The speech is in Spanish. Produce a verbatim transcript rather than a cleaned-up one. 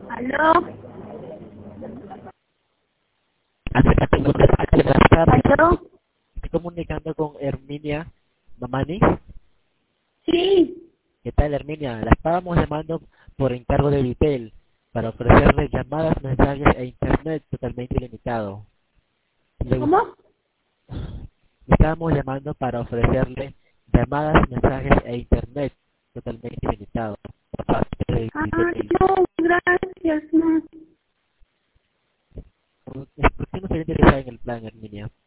¿Aló? Buenas tardes. ¿Aló? Estoy comunicando con Herminia Mamani. Sí. ¿Qué tal, Herminia? La estábamos llamando por encargo de Vitel para ofrecerle llamadas, mensajes e internet totalmente ilimitado. Le gust- ¿Cómo? Le estábamos llamando para ofrecerle llamadas, mensajes e internet totalmente ilimitado por parte de Ah, Vitel. no, gracias, no. ¿Por qué no se interesada en el plan, Herminia?